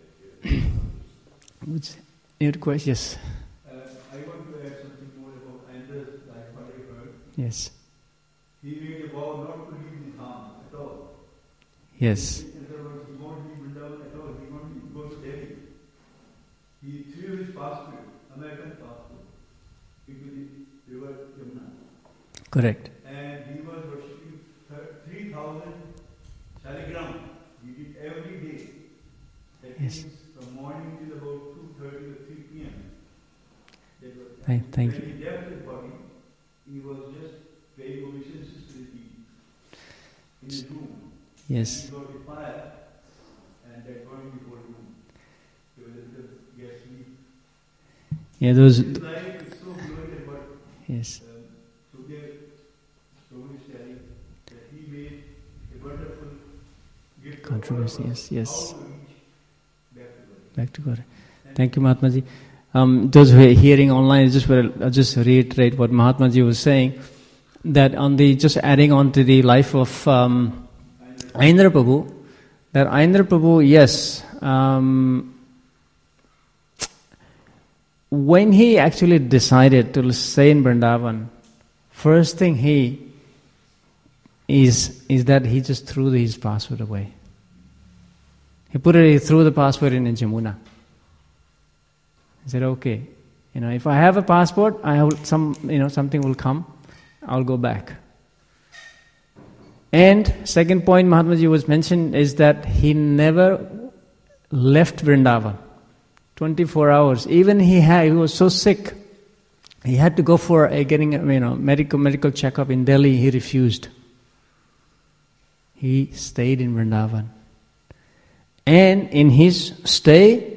Any other questions? Yes. Uh, I want to add something more about Anders, like what I heard. Yes. He made a vow not to leave his home at all. Yes. In other words, he won't leave Vrindavan at all. He won't go to Delhi. He threw his passport, American passport, into the river Yamuna. Correct. And he was worshipping three thousand shaligram. He did every day. That Yes. means from morning till about two thirty or three p.m. Thank, thank when you. he left his body, he was just paying obeisances to the king in his room. Yes. And he got a fire and that burned the whole room. There was a little gas leak. Yeah, those. His life is so glorious, but Yes. um, so their story is telling that he made a wonderful gift. Controversy, yes, yes. How to reach back to God. Back to God. Thank you, Mahatma Ji. Um, those who are hearing online, just will I'll just reiterate what Mahatma Ji was saying. That on the just adding on to the life of um, Aindra Prabhu, that Aindra Prabhu, yes, um, when he actually decided to stay in Vrindavan, first thing he is is that he just threw his passport away. He put it, he threw the passport in Jamuna. He said, "Okay, you know, if I have a passport, I have some, you know, something will come. I'll go back." And second point Mahatma Ji was mentioned is that he never left Vrindavan. twenty-four hours. Even he had, he was so sick, he had to go for a getting, you know, medical medical checkup in Delhi. He refused. He stayed in Vrindavan, and in his stay,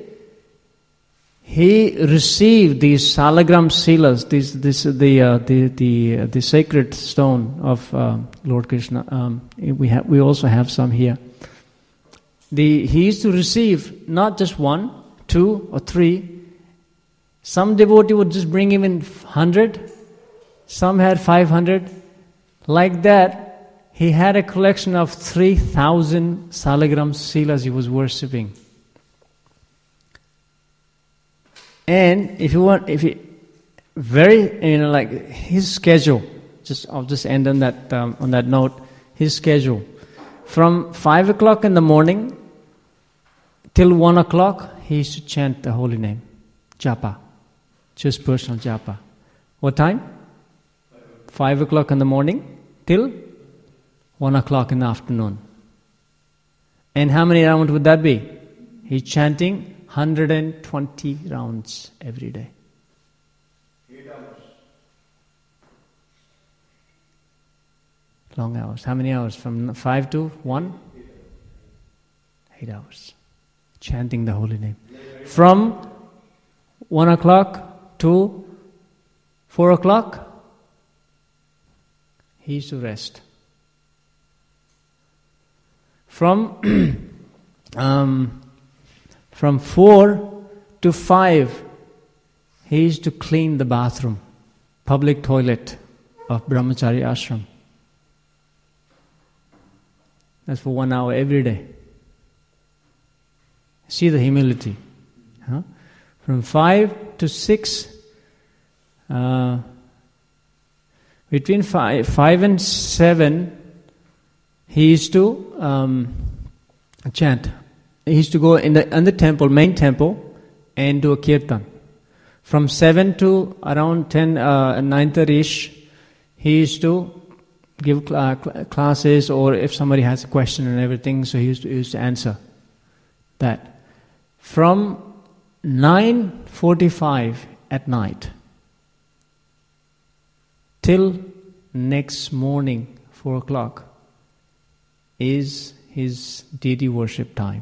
he received these salagram silas, this this the uh, the the uh, the sacred stone of uh, Lord Krishna. Um, we have we also have some here. The he used to receive not just one, two or three. Some devotee would just bring him in hundred. Some had five hundred. Like that, he had a collection of three thousand salagram silas he was worshipping. And if you want, if you very, you know, like his schedule, just I'll just end on that um, on that note. His schedule from five o'clock in the morning till one o'clock, he used to chant the holy name, japa, just personal japa. What time? Five o'clock in the morning till one o'clock in the afternoon. And how many rounds would that be? He's chanting one hundred twenty rounds every day. Eight hours. Long hours. How many hours? From five to one? Eight hours. Chanting the holy name. From one o'clock to four o'clock, he used to rest. From um, from four to five, he used to clean the bathroom, public toilet of Brahmachari ashram. That's for one hour every day. See the humility. Huh? From five to six, uh, between five, five and seven, he used to um, chant. He used to go in the, in the temple, main temple, and do a kirtan. From seven to around ten, uh, nine thirty-ish, he used to give cl- cl- classes, or if somebody has a question and everything, so he used to, he used to answer that. From nine forty-five at night till next morning, four o'clock, is his deity worship time.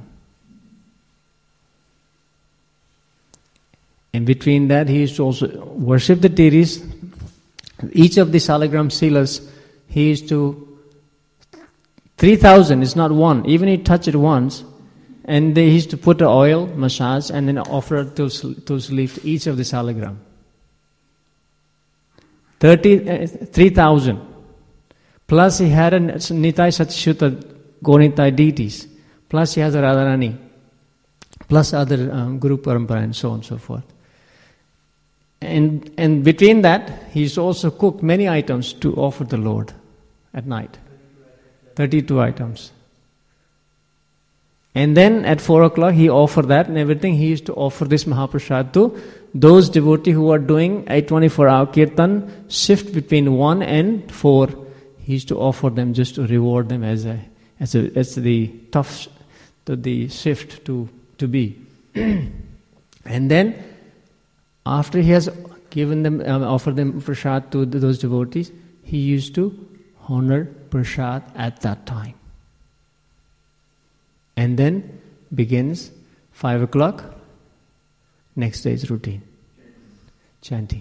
In between that, he used to also worship the deities. Each of the salagram silas, he used to, three thousand is not one, even he touched it once, and they used to put the oil, massage, and then offer tulsi, tulsi leaf to each of the salagram. thirty, uh, three thousand. Plus he had a Nitai Satyashuddha Gonitai deities. Plus he has a Radharani. Plus other um, Guru Parampara and so on and so forth. And, and between that, he's also cooked many items to offer the Lord at night. thirty-two items. And then at four o'clock, he offered that and everything. He used to offer this Mahaprasad to those devotees who are doing a twenty-four hour kirtan, shift between one and four. He used to offer them just to reward them as a as a as the tough the, the shift to to be. And then after he has given them um, offered them prasad to the, those devotees, he used to honor prasad at that time. And then begins five o'clock, next day's routine. Chanting.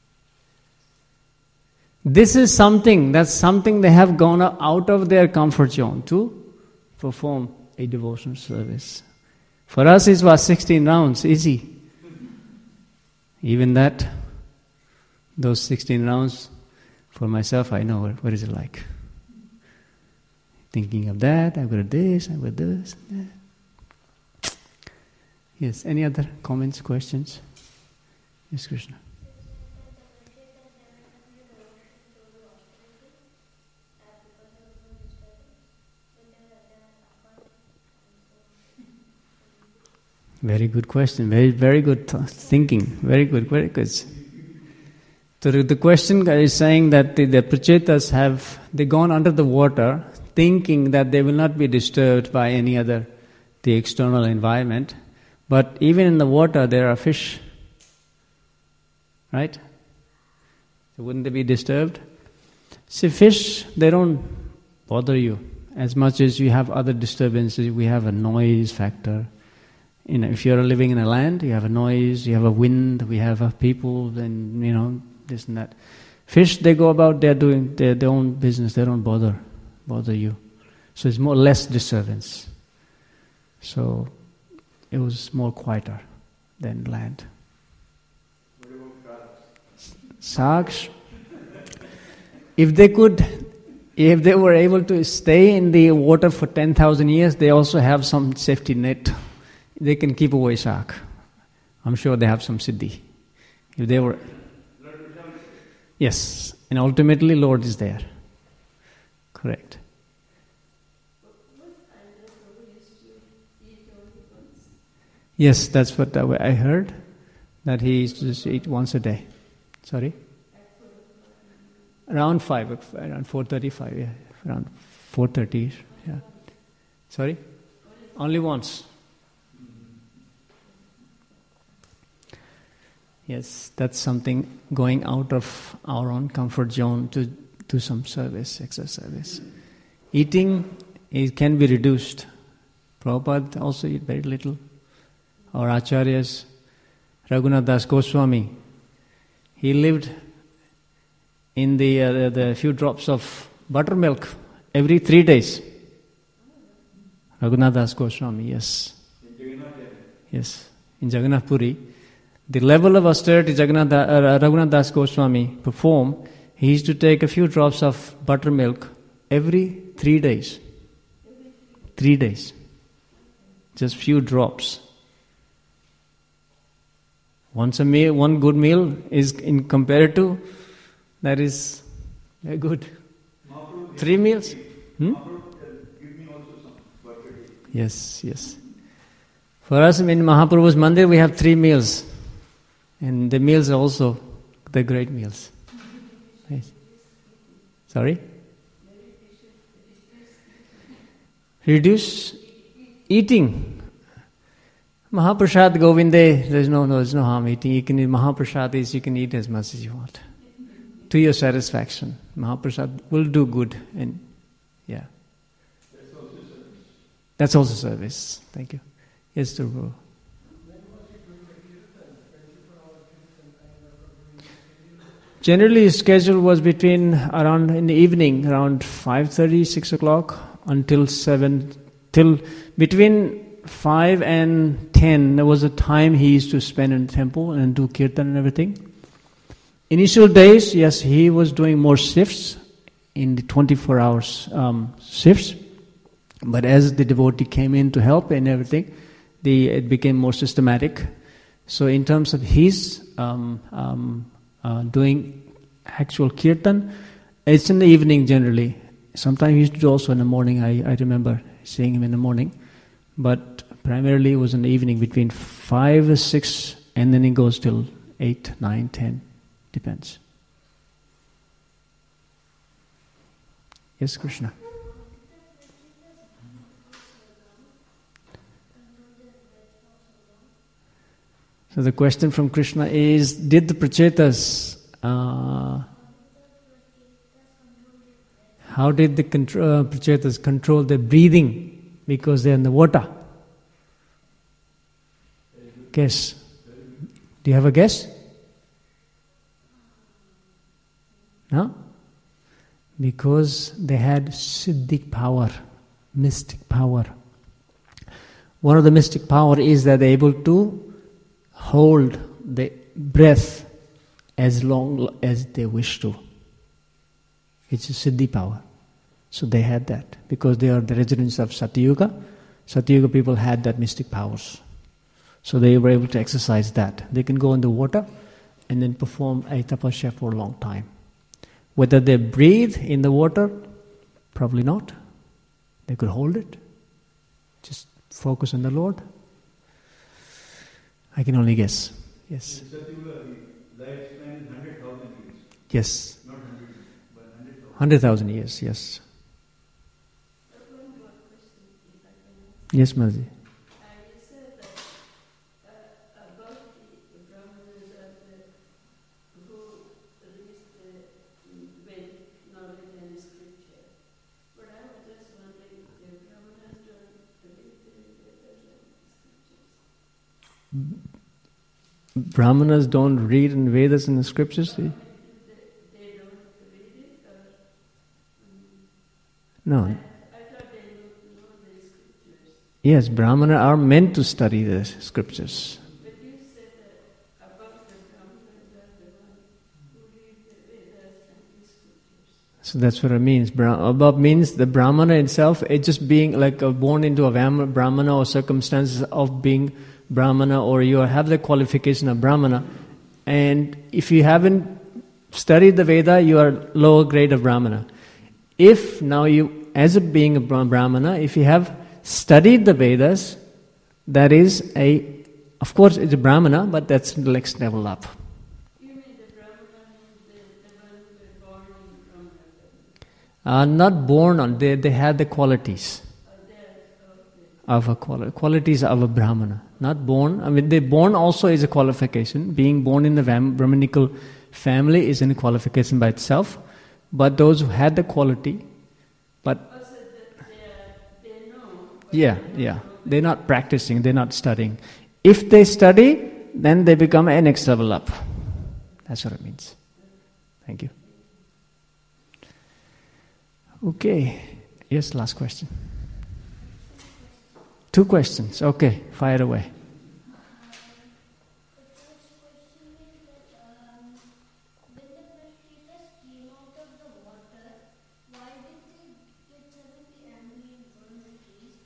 This is something, that's something they have gone out of their comfort zone to perform a devotional service. For us it was sixteen rounds, easy. Even that, those sixteen rounds, for myself, I know what, what is it like. Thinking of that, I've got this, I've got this. That. Yes, any other comments, questions? Yes, Krishna. Very good question. Very, very good th- thinking. Very good, very good. So the question is saying that the, the prachetas have, they gone under the water thinking that they will not be disturbed by any other, the external environment. But even in the water there are fish. Right? So wouldn't they be disturbed? See, fish, they don't bother you as much as you have other disturbances. We have a noise factor. You know, if you're living in a land, you have a noise, you have a wind, we have a people, then, you know, this and that. Fish, they go about, they're doing their, their own business, they don't bother bother you. So it's more less disturbance. So it was more quieter than land. What about Sharks, if they could, if they were able to stay in the water for ten thousand years, they also have some safety net. They can keep away shark. I'm sure they have some siddhi. If they were, yes, and ultimately Lord is there. Correct. Yes, that's what I heard. That he used to just eat once a day. Sorry. Around five, around four thirty-five. Yeah, around four thirty. Yeah. Sorry. Only once. Yes, that's something going out of our own comfort zone to do some service, extra service. Eating, it can be reduced. Prabhupada also eat very little. Our acharyas, Raghunath Das Goswami, he lived in the, uh, the, the few drops of buttermilk every three days. Raghunath Das Goswami, yes. Yes, in Jagannath Puri. The level of austerity Jagannath, uh, Raghunath Das Goswami performed, he used to take a few drops of buttermilk every three days. Three days. Just few drops. Once a meal, one good meal is in compared to, that is very good. Three meals? Hmm? Yes, yes. For us in Mahaprabhu's mandir, we have three meals And the meals are also the great meals. Right. Sorry? Reduce eating. Mahaprasad Govinde, there's no, no, there's no harm eating. You can eat Mahaprasad is you can eat as much as you want. To your satisfaction. Mahaprasad will do good. And yeah. That's also service. That's also service. Thank you. Yes, Dhruva. Generally, his schedule was between around in the evening, around five thirty, six o'clock, until seven, till between five and ten. There was a time he used to spend in the temple and do kirtan and everything. Initial days, yes, he was doing more shifts in the twenty-four hours um, shifts. But as the devotee came in to help and everything, the it became more systematic. So in terms of his um, um, uh, doing actual kirtan, it's in the evening generally. Sometimes he used to do also in the morning. I, I remember seeing him in the morning. But primarily it was in the evening between five or six, and then it goes till eight, nine, ten. Depends. Yes, Krishna. So the question from Krishna is, did the Prachetas, uh, how did the contro- uh, Prachetas control their breathing because they're in the water? Guess. Do you have a guess? No? Because they had siddhic power, mystic power. One of the mystic power is that they're able to hold the breath as long as they wish to. It's a siddhi power. So they had that. Because they are the residents of Satyuga, Satyuga people had that mystic powers. So they were able to exercise that. They can go in the water and then perform a tapasya for a long time. Whether they breathe in the water, probably not. They could hold it. Just focus on the Lord. I can only guess. Yes. In Satyuga, the lifespan is one hundred thousand years. Yes. Not one hundred, but one hundred thousand. one hundred thousand years, yes. Yes, Mazi. Brahmanas don't read in Vedas and the scriptures? They, they don't read it? Or, no. I, I thought they would know the scriptures. Yes, Brahmanas are meant to study the scriptures. But you said that above the Brahmanas are the ones who read the Vedas and the scriptures. So that's what it means. Bra- above means the Brahmana itself, it's just being like a, born into a Brahmana or circumstances of being Brahmana, or you have the qualification of Brahmana, and if you haven't studied the Veda, you are lower grade of Brahmana. If now you, as a being a Brahmana, if you have studied the Vedas, that is a, of course it's a Brahmana, but that's the next level up. You mean the Brahmana means the, the ones who were born in Brahmana? Uh, not born on, they, they had the qualities. Or Of a quali- qualities of a Brahmana. Not born, I mean, they born also is a qualification. Being born in the Vam- Brahmanical family is a qualification by itself. But those who had the quality, but also that they, are, they know. yeah, yeah, they're not practicing, they're not studying. If they study, then they become a next level up. That's what it means. Thank you. Okay. Yes, last question. Two questions. Okay, fire away. The first question is that um, when the Prachetas came out of the water, why did they get suddenly angry and burn the trees?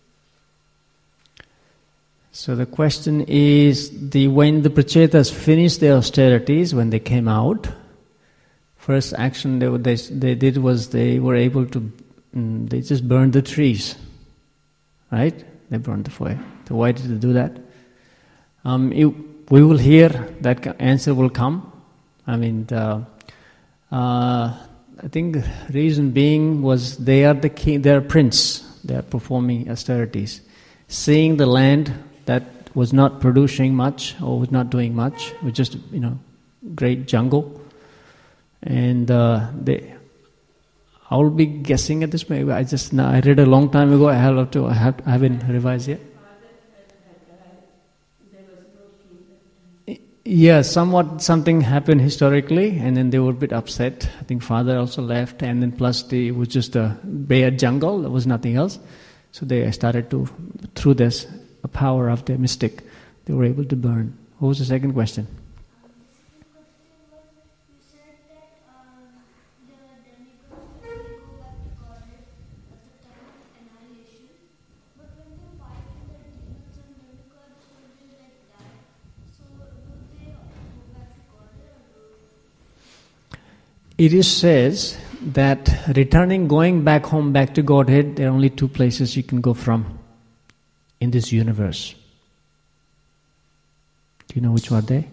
So the question is, the when the Prachetas finished their austerities, when they came out, first action they they, they did was they were able to, um, they just burned the trees, right? They burned the fire. So why did they do that? Um, it, we will hear that answer will come. I mean, the, uh, I think the reason being was they are the king, they are prince. They are performing austerities, seeing the land that was not producing much or was not doing much, was just, you know, great jungle, and uh, they. I will be guessing at this. Maybe I just I read a long time ago. I have to. I have. I haven't revised yet. Yeah, somewhat something happened historically, and then they were a bit upset. I think father also left, and then plus the, it was just a bare jungle. There was nothing else, so they started to, through this power of the mystic, they were able to burn. What was the second question? It is says that returning, going back home, back to Godhead, there are only two places you can go from in this universe. Do you know which are they?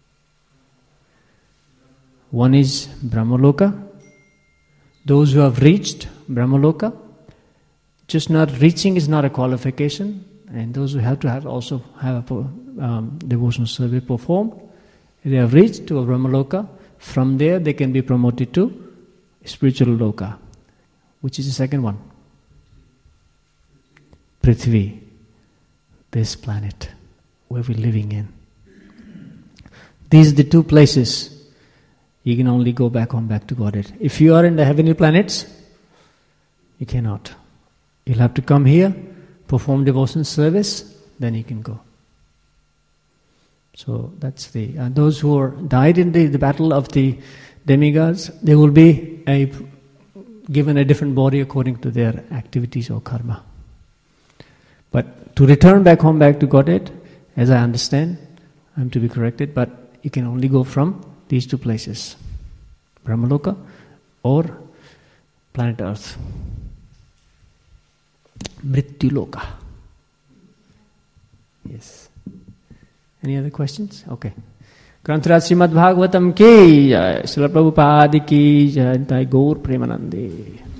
One is Brahmaloka. Those who have reached Brahmaloka, just not reaching is not a qualification, and those who have to have also have a um, devotional service performed, they have reached to a Brahmaloka. From there, they can be promoted to spiritual loka. Which is the second one? Prithvi, this planet where we're living in. These are the two places you can only go back home, back to Godhead. If you are in the heavenly planets, you cannot. You'll have to come here, perform devotion service, then you can go. So that's the uh, those who are died in the, the battle of the demigods, they will be a, given a different body according to their activities or karma. But to return back home, back to Godhead, as I understand, I'm to be corrected, but you can only go from these two places, Brahmaloka or planet Earth. Mrityuloka. Yes. Any other questions? Okay. Granthrat Srimad Bhagavatam ki jai, Srila Prabhupada ki jai, Gaur Premanande.